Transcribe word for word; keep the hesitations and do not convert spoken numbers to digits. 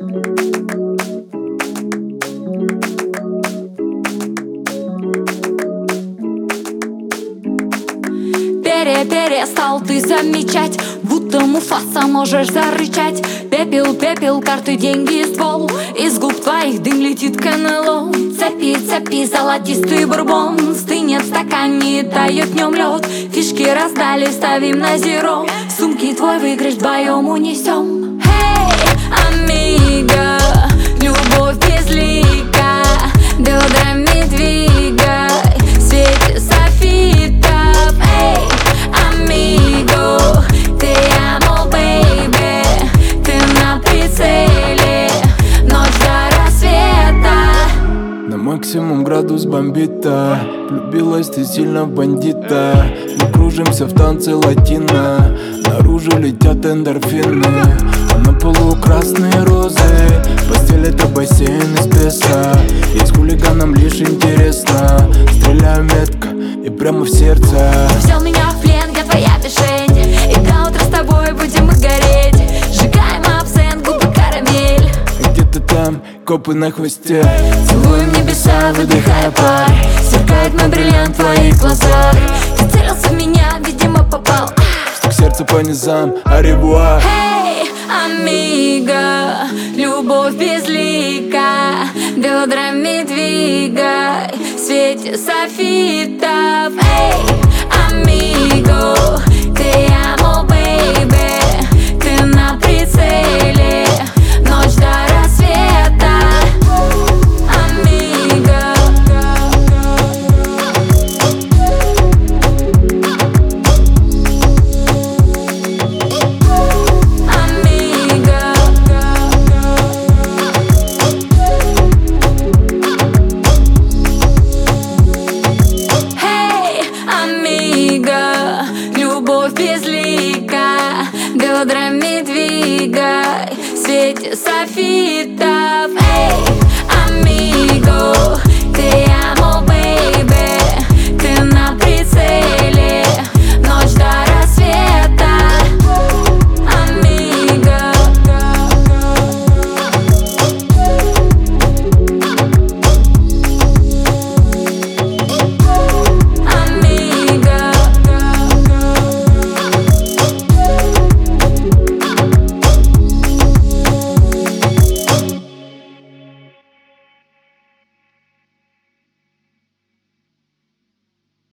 Перестал ты замечать, будто Муфаса можешь зарычать. Пепел, пепел, карты, деньги, ствол. Из губ твоих дым летит к эн эл о. Цепи, цепи, золотистый бурбон. Стынет в стакане, тает днем лед. Фишки раздали, ставим на зеро. В сумке твой выигрыш вдвоем унесем. Эй, амиго, любовь безлика. Бедрами двигай, в свете софитов. Эй, амиго, te amo, baby. Ты на прицеле, ночь до рассвета. На максимум градус бомбита. Влюбилась ты сильно в бандита. Мы кружимся в танце латино. Наружу летят эндорфины. А на полу красные розы. Постель это бассейн из песка. И с хулиганом лишь интересно. Стреляю метко и прямо в сердце. Взял меня в плен, я твоя мишень. И до утра с тобой будем мы гореть. Сжигаем абсент, губы карамель. Где-то там копы на хвосте. Целуем небеса, выдыхая пар. Сверкает мой бриллиант в твоих глазах. Ты целился в меня, видимо попал. Стук сердца по низам, аревуар. Эй, амиго, любовь безлика. Бедрами двигай, в свете софитов. Эй, амиго, te amo, baby. Ты на прицеле, ночь до рассвета. Амиго, амиго. Эй, амиго, любовь безлика. Бедрами двигай, в свете софитов. Эй,